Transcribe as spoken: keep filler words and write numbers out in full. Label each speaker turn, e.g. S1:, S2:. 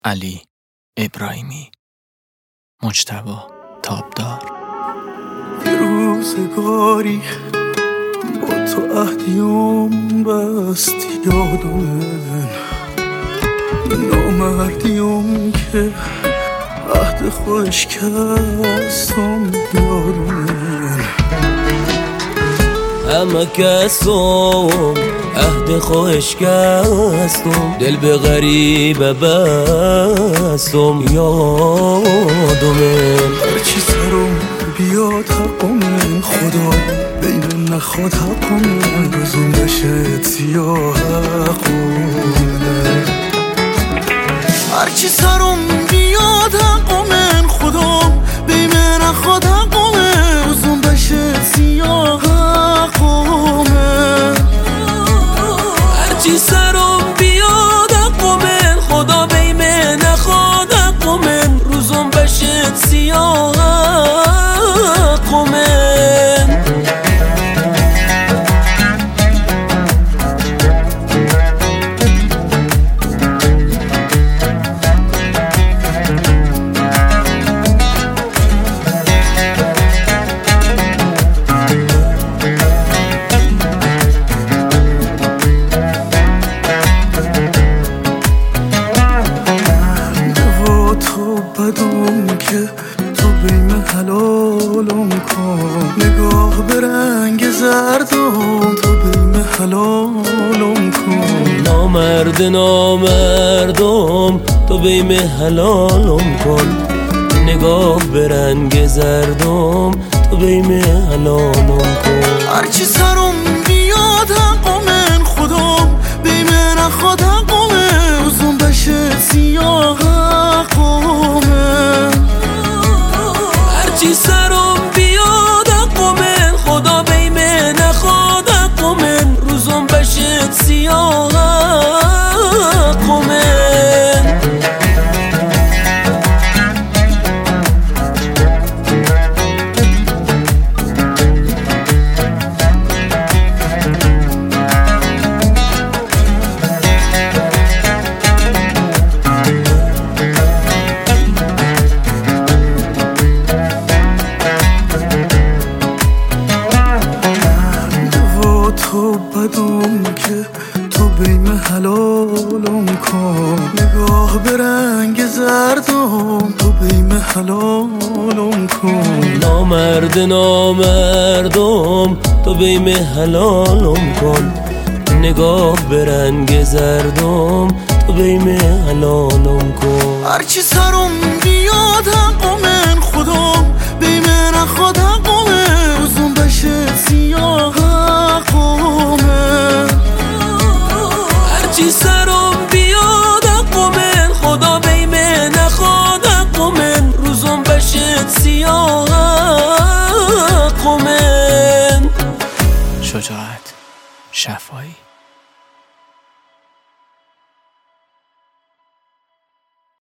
S1: علی ابراهیمی. مجتبی تابدار.
S2: روزگاری با تو عهدیم بست یادم، نامردیم که عهد خوش کستم یادم،
S3: همه کسم عهد خوش کستم، دل به غریبه بستم یادمه.
S2: هرچی سرم بیاد حقم خدا، بین نخواد حقم روزم بشه سیاه حقمه. هرچی سرم بیاد حقم خدا، بین نخواد حقم روزم بشه سیاه حقمه.
S3: هرچی سرم بیاد حقم خدا، بین نخواد حقم روزم بشه سیاه حقمه.
S2: بدون که تو بیم حلالم کن، نگاه به رنگ زردم تو بیم حلالم کن.
S3: نامرد نامردم تو بیم حلالم کن، نگاه به رنگ زردم تو بیم حلالم کن.
S2: هرچی سرم بیاد حقم خدا، بیم نخواد حقم روزم بشه سیاه حقمه.
S3: هرچی سرم بیاد حقم خدا، بیم نخواد حقم روزم بشه سیاه حقمه.
S2: تو بدون که تو بیم حلالم کن، نگاه به رنگ زردم تو بیم حلالم کن.
S3: نامرد نامردم تو بیم حلالم کن، نگاه به رنگ زردم تو بیم حلالم کن.
S2: هرچی سرم بیاد حقم خدا، بیم نخواد حقم روزم بشه سیاه حقمه.
S3: هرچی سرم بیاد حقم خدا، بیم نخواد حقم روزم بشه سیاه حقمه.
S1: شجاعت شفایی.